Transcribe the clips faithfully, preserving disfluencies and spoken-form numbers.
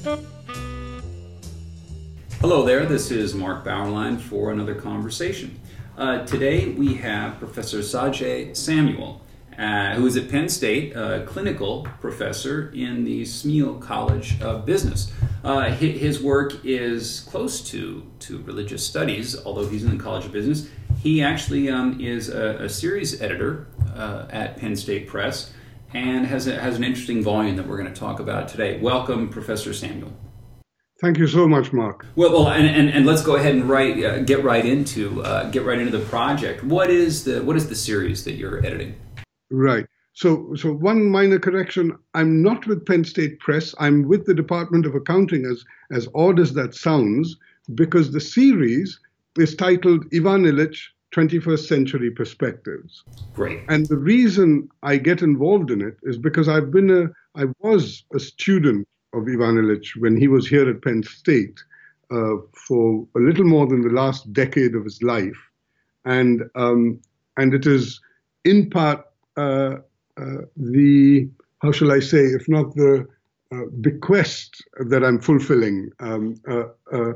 Hello there, this is Mark Bauerlein for another conversation. Uh, today we have Professor Sajay Samuel, uh, who is at Penn State, a clinical professor in the Smeal College of Business. Uh, his work is close to, to religious studies, although he's in the College of Business. He actually um, is a, a series editor uh, at Penn State Press and has, a, has an interesting volume that we're going to talk about today. Welcome, Professor Samuel. Thank you so much, Mark. Well, well, and, and, and let's go ahead and write, uh, get right into uh, get right into the project. What is the what is the series that you're editing? Right. So, so one minor correction: I'm not with Penn State Press. I'm with the Department of Accounting. As as odd as that sounds, because the series is titled Ivan Illich: twenty-first Century Perspectives. Great. And the reason I get involved in it is because I've been a I was a student of Ivan Illich when he was here at Penn State uh, for a little more than the last decade of his life. And um, and it is in part uh, uh, the, how shall I say, if not the uh, bequest that I'm fulfilling, um, uh, uh,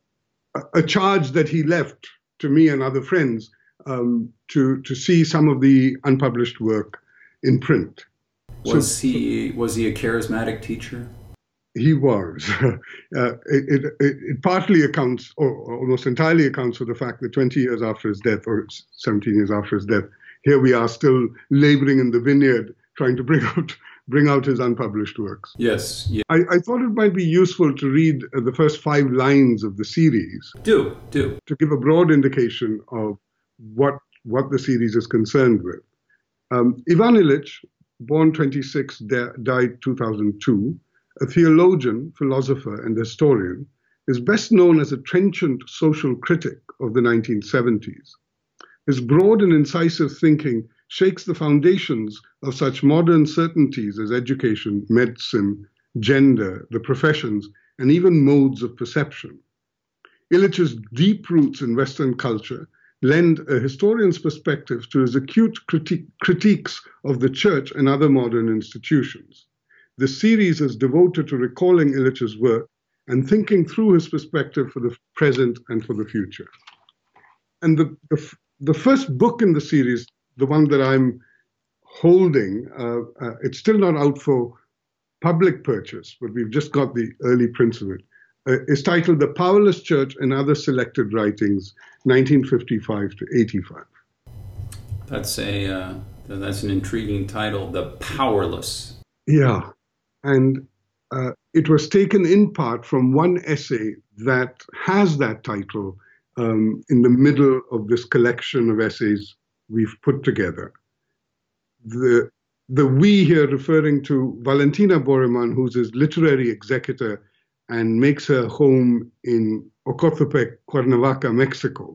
a charge that he left to me and other friends um, to, to see some of the unpublished work in print. Was so, he was he a charismatic teacher? He was. uh, it, it, it partly accounts, or almost entirely accounts for the fact that twenty years after his death, or seventeen years after his death, here we are still laboring in the vineyard, trying to bring out bring out his unpublished works. Yes. Yeah. I, I thought it might be useful to read the first five lines of the series. Do, do. To give a broad indication of what, what the series is concerned with. Um, Ivan Illich, born twenty-six, died two thousand two, a theologian, philosopher, and historian, is best known as a trenchant social critic of the nineteen seventies. His broad and incisive thinking shakes the foundations of such modern certainties as education, medicine, gender, the professions, and even modes of perception. Illich's deep roots in Western culture lend a historian's perspective to his acute critique, critiques of the church and other modern institutions. The series is devoted to recalling Illich's work and thinking through his perspective for the present and for the future. And the, the, the first book in the series, the one that I'm holding, uh, uh, it's still not out for public purchase, but we've just got the early prints of it, uh, is titled The Powerless Church and Other Selected Writings, nineteen fifty-five to eighty-five. That's, a, uh, that's an intriguing title, The Powerless. Yeah. And uh, it was taken in part from one essay that has that title um, in the middle of this collection of essays we've put together. The, the we here referring to Valentina Boreman, who's his literary executor and makes her home in Ocotepec, Cuernavaca, Mexico.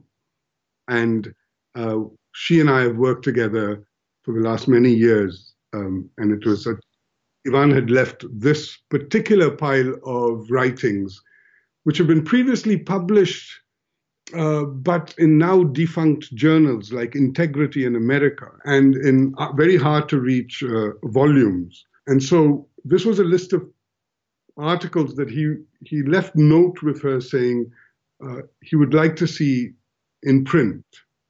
And uh, she and I have worked together for the last many years. Um, and it was a Ivan had left this particular pile of writings, which have been previously published, uh, but in now defunct journals like Integrity in America and in uh, very hard to reach uh, volumes. And so this was a list of articles that he, he left note with her saying uh, he would like to see in print.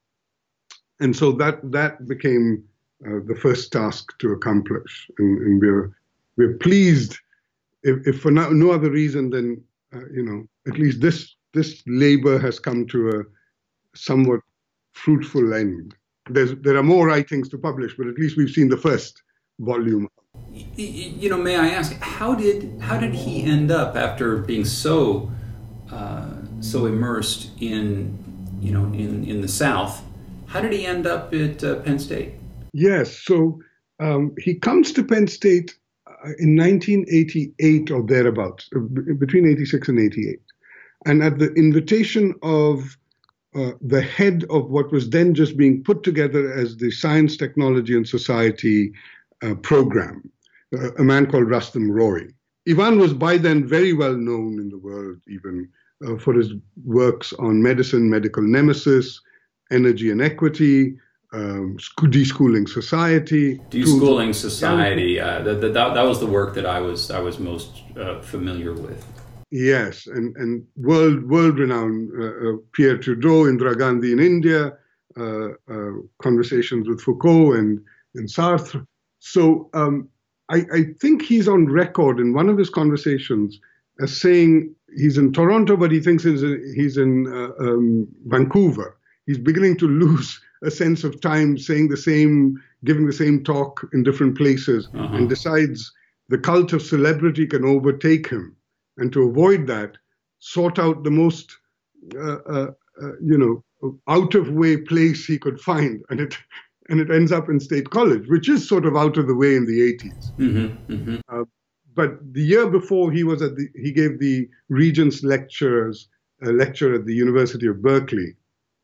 And so that, that became uh, the first task to accomplish. And, and we're We're pleased, if, if for no, no other reason than, uh, you know, at least this this labor has come to a somewhat fruitful end. There's, there are more writings to publish, but at least we've seen the first volume. You know, may I ask, how did how did he end up after being so uh, so immersed in, you know, in, in the South? How did he end up at uh, Penn State? Yes, so um, he comes to Penn State in nineteen eighty-eight or thereabouts, between eighty-six and eighty-eight. And at the invitation of uh, the head of what was then just being put together as the Science, Technology and Society uh, program, uh, a man called Rustam Roy. Ivan was by then very well known in the world, even uh, for his works on medicine, medical nemesis, energy and equity, um, deschooling society. Deschooling society. Uh, that, that that was the work that I was I was most uh, familiar with. Yes, and and world world renowned uh, uh, Pierre Trudeau, Indira Gandhi in India, uh, uh, conversations with Foucault and and Sartre. So um, I, I think he's on record in one of his conversations as saying he's in Toronto, but he thinks he's in, he's in uh, um, Vancouver. He's beginning to lose a sense of time, saying the same, giving the same talk in different places, uh-huh. and decides the cult of celebrity can overtake him. And to avoid that, sought out the most, uh, uh, uh, you know, out-of-way place he could find, and it and it ends up in State College, which is sort of out of the way in the eighties. Mm-hmm, mm-hmm. Uh, but the year before, he was at the he gave the Regents lectures a lecture at the University of Berkeley.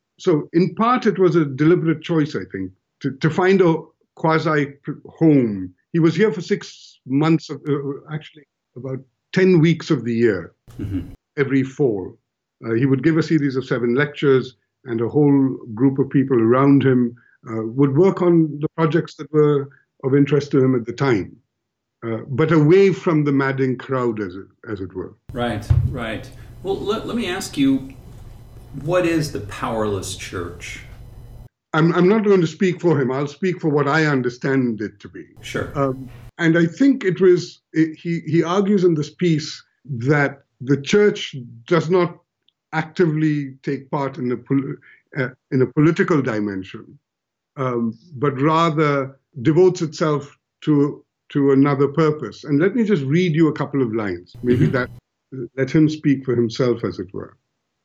So in part, it was a deliberate choice, I think, to, to find a quasi home. He was here for six months, of, uh, actually about ten weeks of the year, mm-hmm. every fall. Uh, he would give a series of seven lectures, and a whole group of people around him uh, would work on the projects that were of interest to him at the time, uh, but away from the madding crowd, as it, as it were. Right, right. Well, let, let me ask you, what is the powerless church? I'm, I'm not going to speak for him. I'll speak for what I understand it to be. Sure. Um, and I think it was, it, he, he argues in this piece that the church does not actively take part in a, pol- uh, in a political dimension, um, but rather devotes itself to, to another purpose. And let me just read you a couple of lines. Maybe mm-hmm. that, let him speak for himself, as it were.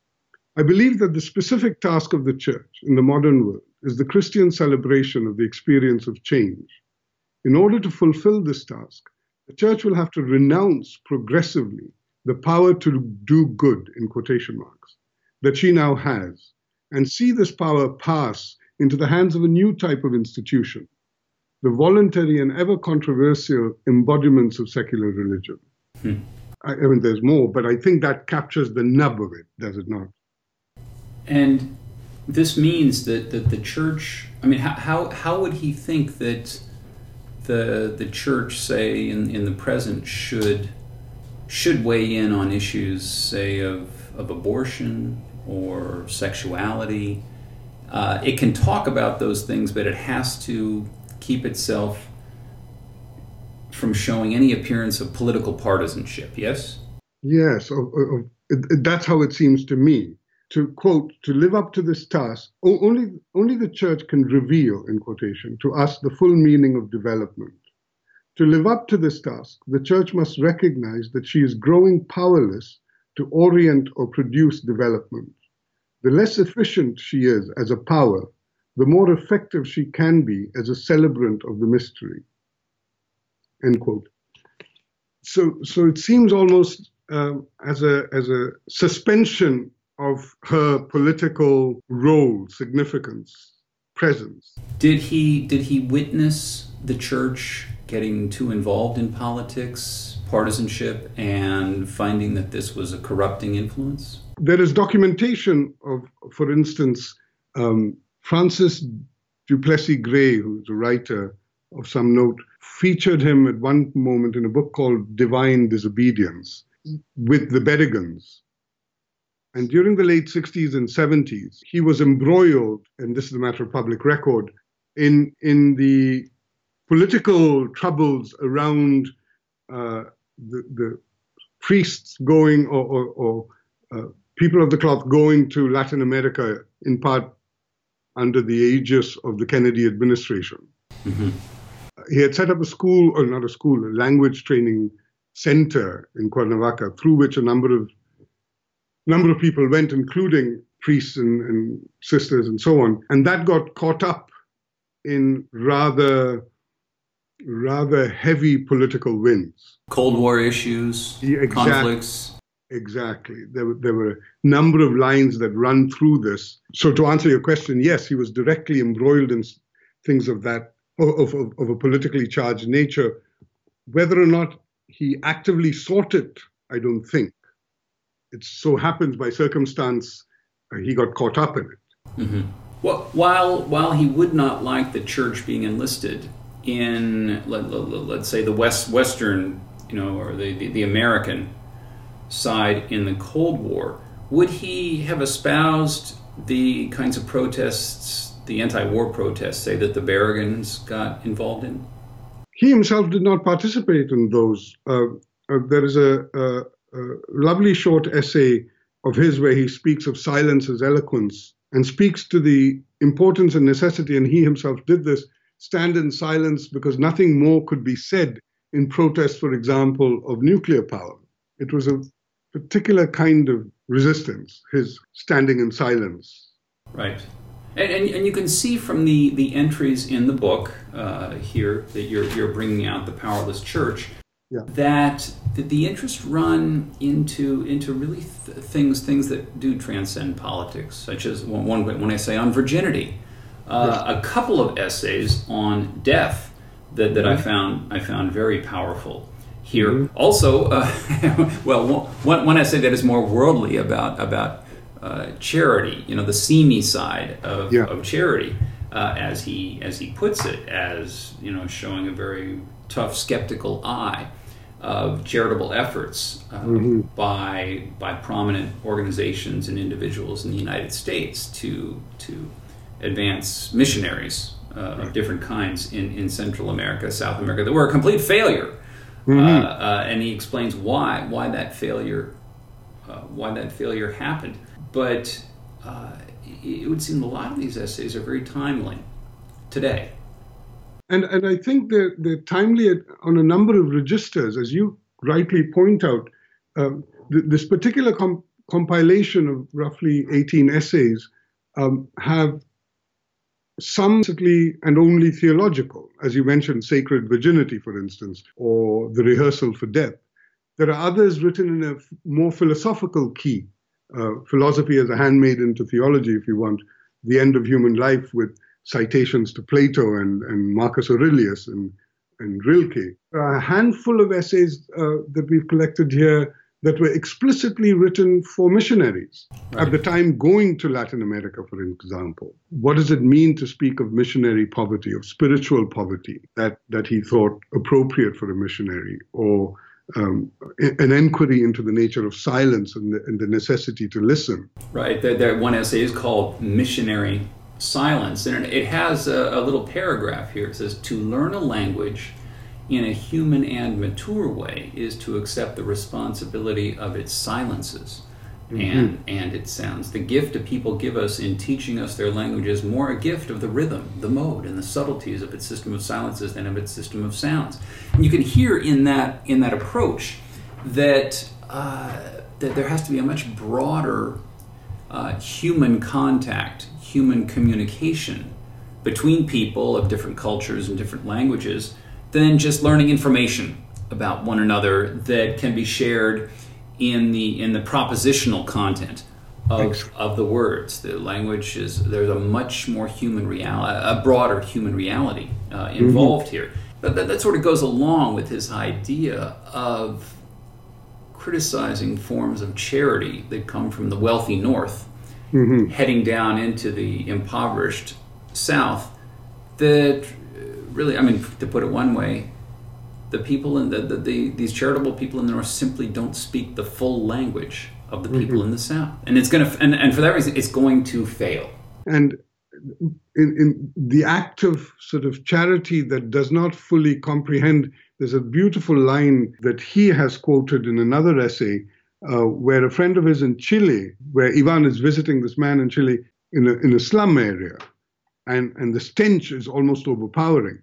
I believe that the specific task of the church in the modern world is the Christian celebration of the experience of change. In order to fulfill this task, the church will have to renounce progressively the power to do good, in quotation marks, that she now has, and see this power pass into the hands of a new type of institution, the voluntary and ever controversial embodiments of secular religion. Hmm. I, I mean, there's more, but I think that captures the nub of it, does it not? And this means that, that the church, I mean, how, how how would he think that the the church, say, in, in the present, should should weigh in on issues, say, of, of abortion or sexuality? Uh, it can talk about those things, but it has to keep itself from showing any appearance of political partisanship, yes? Yes, of, of, it, that's how it seems to me. To quote, to live up to this task, only, only the church can reveal, in quotation, to us the full meaning of development. To live up to this task, the church must recognize that she is growing powerless to orient or produce development. The less efficient she is as a power, the more effective she can be as a celebrant of the mystery. End quote. So, so it seems almost um, as a as a suspension of her political role, significance, presence. Did he did he witness the church getting too involved in politics, partisanship, and finding that this was a corrupting influence? There is documentation of, for instance, um, Francis du Plessis-Gray, who's a writer of some note, featured him at one moment in a book called Divine Disobedience with the Bedigans. And during the late sixties and seventies, he was embroiled, and this is a matter of public record, in, in the political troubles around uh, the, the priests going, or, or, or uh, people of the cloth going to Latin America, in part under the aegis of the Kennedy administration. Mm-hmm. He had set up a school, or not a school, a language training center in Cuernavaca, through which a number of number of people went, including priests and, and sisters and so on. And that got caught up in rather, rather heavy political winds. Cold War issues, yeah, exactly, conflicts. Exactly. There were, there were a number of lines that run through this. So to answer your question, yes, he was directly embroiled in things of that, of, of, of a politically charged nature. Whether or not he actively sought it, I don't think. It so happens by circumstance uh, he got caught up in it. Mm-hmm. Well, while while he would not like the church being enlisted in, let, let, let's say, the West Western, you know, or the, the, the American side in the Cold War, would he have espoused the kinds of protests, the anti-war protests, say, that the Berrigans got involved in? He himself did not participate in those. Uh, uh, there is a, a, a lovely short essay of his where he speaks of silence as eloquence and speaks to the importance and necessity, and he himself did this, stand in silence because nothing more could be said in protest, for example, of nuclear power. It was a particular kind of resistance, his standing in silence. Right. And, and, and you can see from the, the entries in the book uh, here that you're, you're bringing out, The Powerless Church, yeah. that, that the interests run into into really th- things things that do transcend politics, such as one, one when I say on virginity, uh, yes. a couple of essays on death that, that mm-hmm. I found I found very powerful here. Mm-hmm. Also, uh, well, one, one essay that is more worldly about about uh, charity, you know, the seamy side of, yeah. of charity, uh, as he as he puts it, as you know, showing a very tough, skeptical eye of charitable efforts uh, mm-hmm. by by prominent organizations and individuals in the United States to to advance missionaries uh, of different kinds in, in Central America, South America, that were a complete failure. Mm-hmm. Uh, uh, and he explains why why that failure uh, why that failure happened. But uh, it would seem a lot of these essays are very timely today. And and I think they're, they're timely on a number of registers, as you rightly point out. Um, th- this particular com- compilation of roughly eighteen essays um, have some and only theological, as you mentioned, Sacred Virginity, for instance, or The Rehearsal for Death. There are others written in a f- more philosophical key, uh, philosophy as a handmaiden to theology, if you want, The End of Human Life, with citations to Plato and, and Marcus Aurelius and, and Rilke. There are a handful of essays uh, that we've collected here that were explicitly written for missionaries right. at the time going to Latin America, for example. What does it mean to speak of missionary poverty, of spiritual poverty, that, that he thought appropriate for a missionary, or um, an inquiry into the nature of silence and the, and the necessity to listen. Right. There, there, one essay is called Missionary Silence, and it has a, a little paragraph here. It says, to learn a language in a human and mature way is to accept the responsibility of its silences mm-hmm. and and its sounds. The gift that people give us in teaching us their language is more a gift of the rhythm, the mode, and the subtleties of its system of silences than of its system of sounds. And you can hear in that in that approach that uh, that there has to be a much broader uh, human contact, human communication between people of different cultures and different languages than just learning information about one another that can be shared in the in the propositional content of of the words. The language is, there's a much more human reality, a broader human reality uh, involved mm-hmm. here. But that, that sort of goes along with his idea of criticizing forms of charity that come from the wealthy North, mm-hmm. heading down into the impoverished South, that really, I mean, to put it one way, the people in the, the, the these charitable people in the North simply don't speak the full language of the people mm-hmm. in the South, and it's going to, and, and for that reason, it's going to fail. And in, in the act of sort of charity that does not fully comprehend, there's a beautiful line that he has quoted in another essay, uh, where a friend of his in Chile, where Ivan is visiting this man in Chile in a in a slum area. And and the stench is almost overpowering.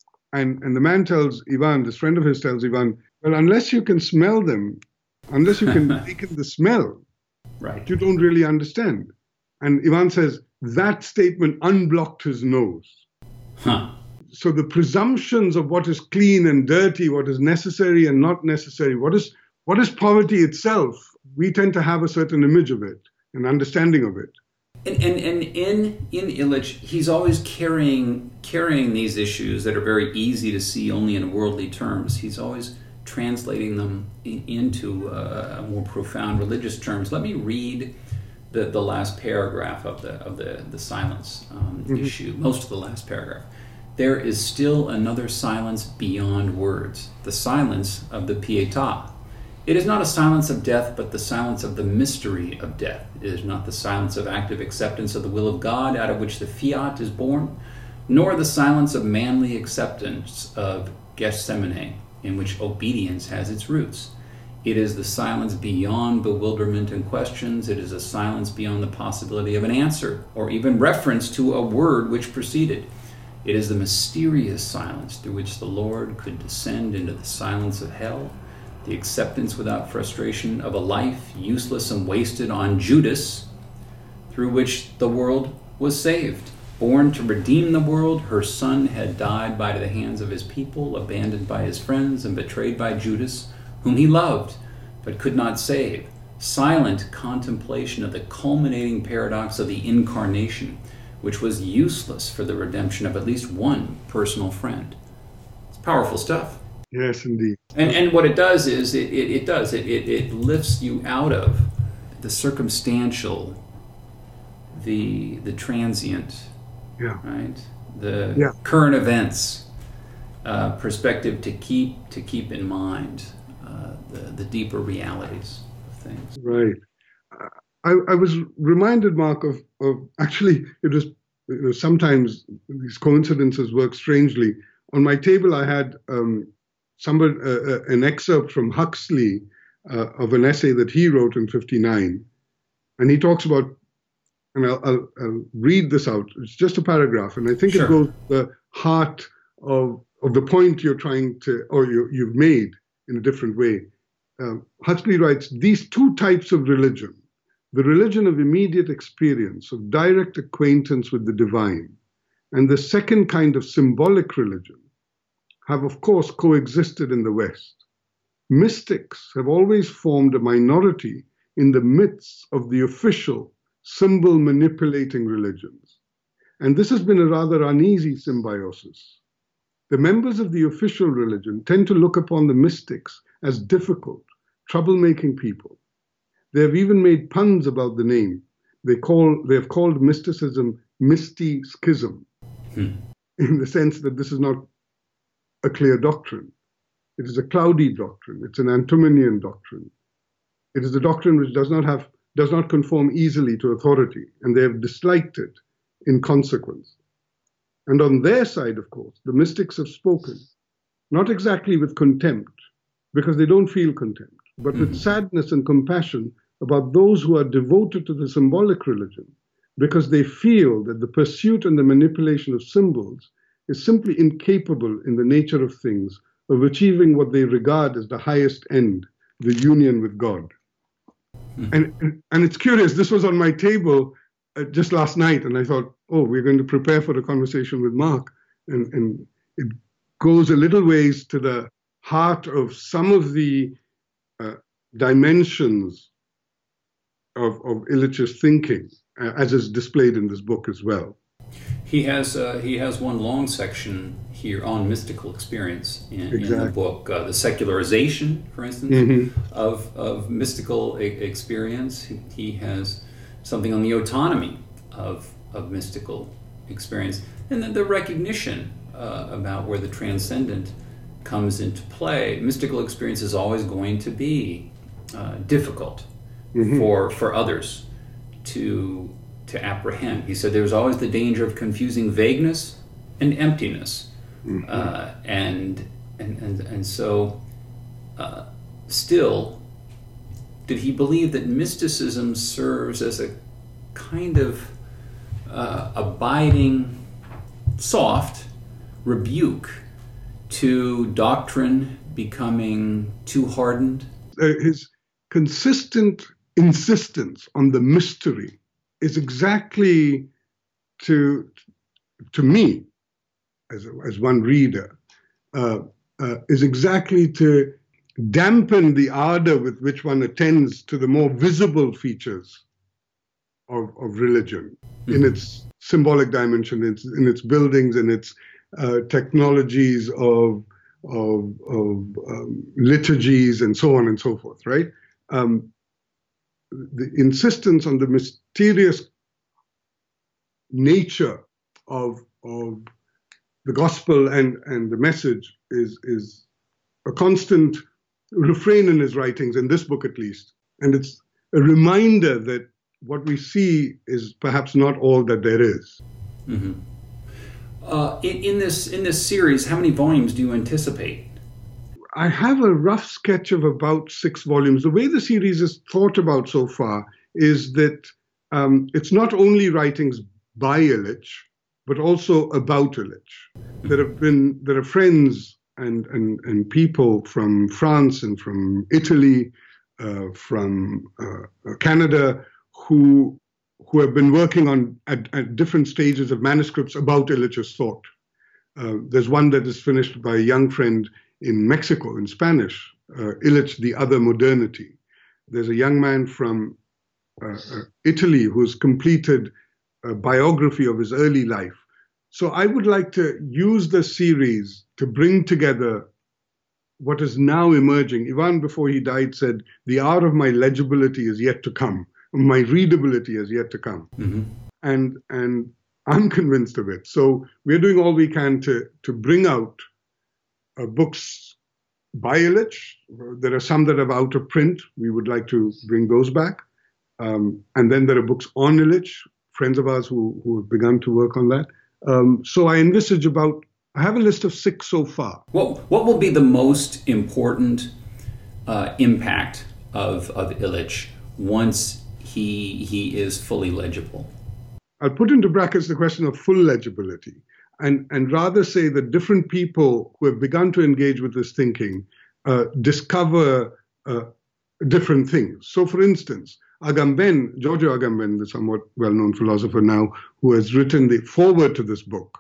And and the man tells Ivan, this friend of his tells Ivan, well, unless you can smell them, unless you can take in the smell, right, you don't really understand. And Ivan says, that statement unblocked his nose. Huh. So the presumptions of what is clean and dirty, what is necessary and not necessary, what is what is poverty itself, we tend to have a certain image of it, an understanding of it. And, and and in in Illich, he's always carrying carrying these issues that are very easy to see only in worldly terms. He's always translating them in, into uh, more profound religious terms. Let me read the, the last paragraph of the of the the silence um, mm-hmm. issue, most of the last paragraph. There is still another silence beyond words, the silence of the Pietà. It is not a silence of death, but the silence of the mystery of death. It is not the silence of active acceptance of the will of God, out of which the fiat is born, nor the silence of manly acceptance of Gethsemane, in which obedience has its roots. It is the silence beyond bewilderment and questions. It is a silence beyond the possibility of an answer, or even reference to a word which preceded. It is the mysterious silence through which the Lord could descend into the silence of hell, the acceptance without frustration of a life useless and wasted on Judas, through which the world was saved. Born to redeem the world, her son had died by the hands of his people, abandoned by his friends, and betrayed by Judas, whom he loved, but could not save. Silent contemplation of the culminating paradox of the incarnation, which was useless for the redemption of at least one personal friend. It's powerful stuff. Yes, indeed. And and what it does is, it, it, it does, it, it, it lifts you out of the circumstantial, the the transient, yeah. right? The yeah. current events uh, perspective to keep to keep in mind uh, the, the deeper realities of things. Right. I, I was reminded, Mark, of, of actually, it was, you know, sometimes these coincidences work strangely. On my table, I had um, somebody, uh, uh, an excerpt from Huxley uh, of an essay that he wrote in fifty-nine. And he talks about, and I'll, I'll, I'll read this out. It's just a paragraph. And I think Sure. it goes to the heart of, of the point you're trying to, or you, you've made in a different way. Um, Huxley writes, these two types of religion, the religion of immediate experience, of direct acquaintance with the divine, and the second kind of symbolic religion, have of course coexisted in the West. Mystics have always formed a minority in the midst of the official symbol manipulating religions. And this has been a rather uneasy symbiosis. The members of the official religion tend to look upon the mystics as difficult, troublemaking people. They have even made puns about the name. They call they have called mysticism misty schism, hmm. in the sense that this is not a clear doctrine. It is a cloudy doctrine. It's an Antinomian doctrine. It is a doctrine which does not have does not conform easily to authority, and they have disliked it in consequence. And on their side, of course, the mystics have spoken, not exactly with contempt, because they don't feel contempt, but mm-hmm. with sadness and compassion about those who are devoted to the symbolic religion, because they feel that the pursuit and the manipulation of symbols is simply incapable in the nature of things of achieving what they regard as the highest end, the union with God. Mm-hmm. And, and it's curious, this was on my table uh, just last night, and I thought, oh, we're going to prepare for the conversation with Mark. And, and it goes a little ways to the heart of some of the uh, dimensions of, of Illich's thinking, uh, as is displayed in this book as well. He has uh, he has one long section here on mystical experience in, exactly. in the book, uh, the secularization, for instance, mm-hmm. of of mystical e- experience. He, he has something on the autonomy of of mystical experience, and then the recognition uh, about where the transcendent comes into play. Mystical experience is always going to be uh, difficult mm-hmm. for for others to. to apprehend. He said there's always the danger of confusing vagueness and emptiness. Mm-hmm. Uh, and, and, and, and so uh, still, did he believe that mysticism serves as a kind of uh, abiding, soft rebuke to doctrine becoming too hardened? Uh, his consistent insistence on the mystery is exactly to to me, as as one reader, uh, uh, is exactly to dampen the ardor with which one attends to the more visible features of, of religion mm-hmm. in its symbolic dimension, in its, in its buildings, in its uh, technologies of of, of um, liturgies and so on and so forth. Right. Um, the insistence on the mysterious nature of, of the gospel and, and the message is, is a constant refrain in his writings, in this book at least. And it's a reminder that what we see is perhaps not all that there is. Mm-hmm. Uh, in, in this in this series, how many volumes do you anticipate? I have a rough sketch of about six volumes. The way the series is thought about so far is that um, it's not only writings by Illich, but also about Illich. Mm-hmm. There have been there are friends and and and people from France and from Italy, uh, from uh, Canada, who who have been working on at, at different stages of manuscripts about Illich's thought. Uh, there's one that is finished by a young friend in Mexico in Spanish, uh, Illich, The Other Modernity. There's a young man from uh, uh, Italy who's completed a biography of his early life. So I would like to use the series to bring together what is now emerging. Ivan, before he died, said, the hour of my legibility is yet to come. My readability is yet to come. Mm-hmm. And and I'm convinced of it. So we're doing all we can to, to bring out uh, books by Illich. There are some that are out of print. We would like to bring those back. Um, and then there are books on Illich, friends of ours who, who have begun to work on that. Um, so I envisage about, I have a list of six so far. What, what will be the most important uh, impact of, of Illich once he he is fully legible? I'll put into brackets the question of full legibility and, and rather say that different people who have begun to engage with this thinking uh, discover uh, different things. So for instance, Agamben, Giorgio Agamben, the somewhat well-known philosopher now, who has written the foreword to this book,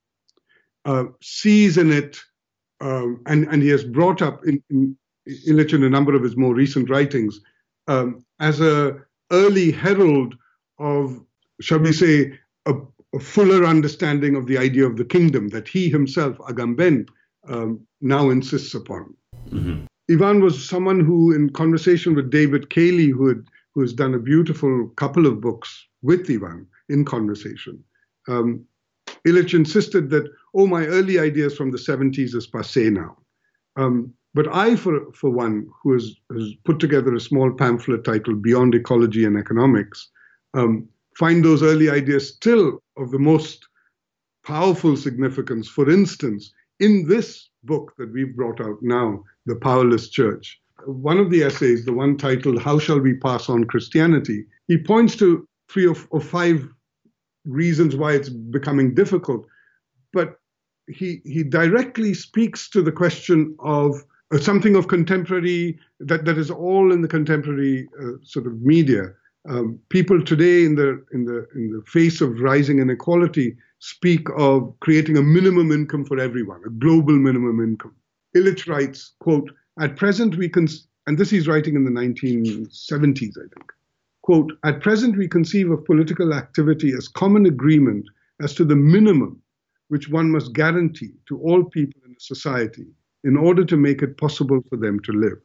uh, sees in it, um, and, and he has brought up in, in Illich in a number of his more recent writings, um, as a early herald of, shall we say, a, a fuller understanding of the idea of the kingdom that he himself, Agamben, um, now insists upon. Mm-hmm. Ivan was someone who, in conversation with David Cayley, who had who has done a beautiful couple of books with Ivan in conversation, um, Illich insisted that, oh, my early ideas from the seventies is passé now. Um, But I, for, for one, who has, has put together a small pamphlet titled Beyond Ecology and Economics, um, find those early ideas still of the most powerful significance. For instance, in this book that we've brought out now, The Powerless Church, one of the essays, the one titled How Shall We Pass on Christianity, he points to three or, or five reasons why it's becoming difficult. But he, he directly speaks to the question of Uh, something of contemporary, that, that is all in the contemporary uh, sort of media. Um, people today in the, in, the, in the face of rising inequality speak of creating a minimum income for everyone, a global minimum income. Illich writes, quote, at present we can, and this he's writing in the nineteen seventies, I think, quote, at present we conceive of political activity as common agreement as to the minimum which one must guarantee to all people in a society in order to make it possible for them to live.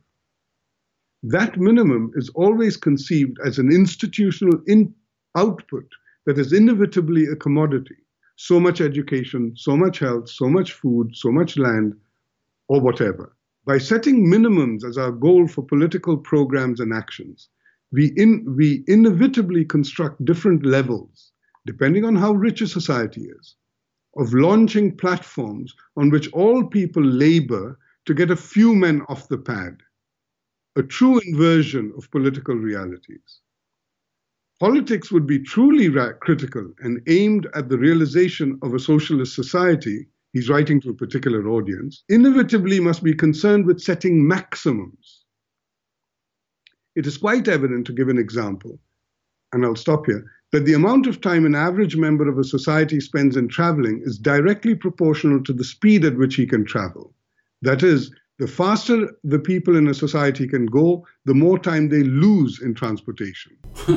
That minimum is always conceived as an institutional in output that is inevitably a commodity. So much education, so much health, so much food, so much land, or whatever. By setting minimums as our goal for political programs and actions, we, in, we inevitably construct different levels, depending on how rich a society is, of launching platforms on which all people labor to get a few men off the pad, a true inversion of political realities. Politics would be truly critical and aimed at the realization of a socialist society, he's writing to a particular audience, inevitably must be concerned with setting maximums. It is quite evident, to give an example, and I'll stop here, that the amount of time an average member of a society spends in traveling is directly proportional to the speed at which he can travel. That is, the faster the people in a society can go, the more time they lose in transportation.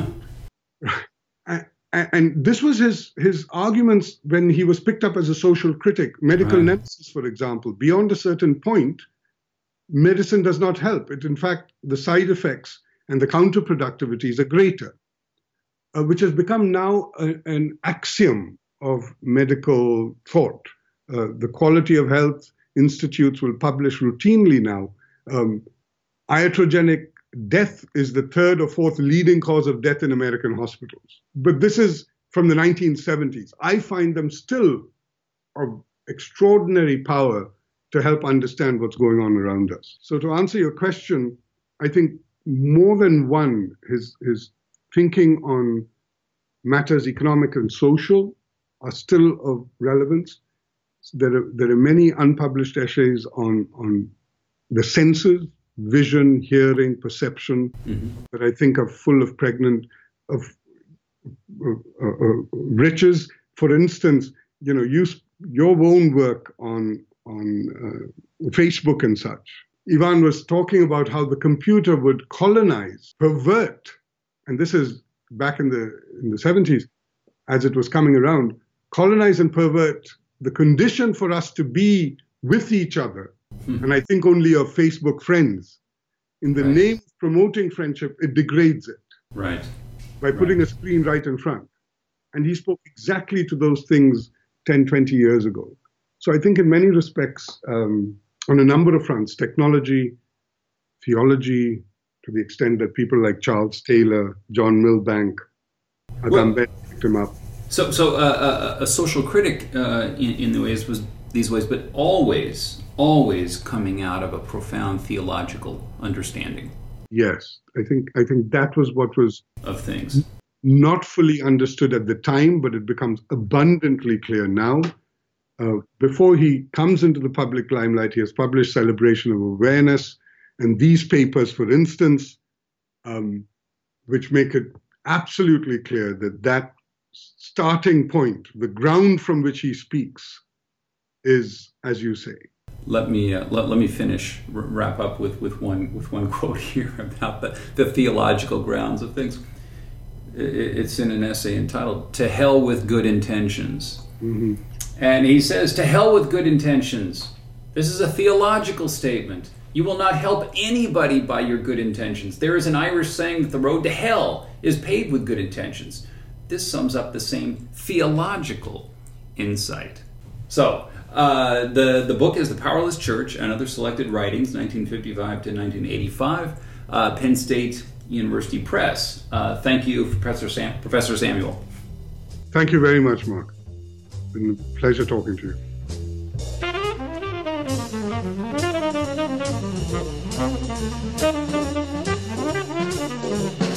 and, and this was his, his arguments when he was picked up as a social critic. Medical right. nemesis, for example, beyond a certain point, medicine does not help. It, in fact, the side effects and the counterproductivities are greater, uh, which has become now a, an axiom of medical thought. Uh, the Quality of Health Institutes will publish routinely now. Um, iatrogenic death is the third or fourth leading cause of death in American hospitals. But this is from the nineteen seventies. I find them still of extraordinary power to help understand what's going on around us. So to answer your question, I think more than one, his, his thinking on matters economic and social are still of relevance. There are, there are many unpublished essays on, on the senses, vision, hearing, perception, mm-hmm. that I think are full of pregnant, of uh, uh, riches. For instance, you know, you, your own work on, on uh, Facebook and such. Ivan was talking about how the computer would colonize, pervert, and this is back in the, in the seventies, as it was coming around, colonize and pervert the condition for us to be with each other. Hmm. And I think only of Facebook friends. In the right. name of promoting friendship, it degrades it. Right. By putting right. a screen right in front. And he spoke exactly to those things ten, twenty years ago. So I think in many respects, um, on a number of fronts, technology, theology, to the extent that people like Charles Taylor, John Milbank, Adam Bent picked him up. So, so uh, a, a social critic uh, in, in the ways was these ways, but always, always coming out of a profound theological understanding. Yes, I think I think that was what was of things not fully understood at the time, but it becomes abundantly clear now. Uh, before he comes into the public limelight, he has published Celebration of Awareness, and these papers, for instance, um, which make it absolutely clear that that starting point, the ground from which he speaks, is, as you say. Let me uh, let, let me finish, r- wrap up with, with one with one quote here about the, the theological grounds of things. It's in an essay entitled "To Hell with Good Intentions," mm-hmm. and he says, "To hell with good intentions. This is a theological statement. You will not help anybody by your good intentions. There is an Irish saying that the road to hell is paved with good intentions." This sums up the same theological insight. So, uh, the, the book is The Powerless Church and Other Selected Writings, nineteen fifty-five to nineteen eighty-five, uh, Penn State University Press. Uh, thank you, Professor, Sam, Professor Samuel. Thank you very much, Mark. It's been a pleasure talking to you.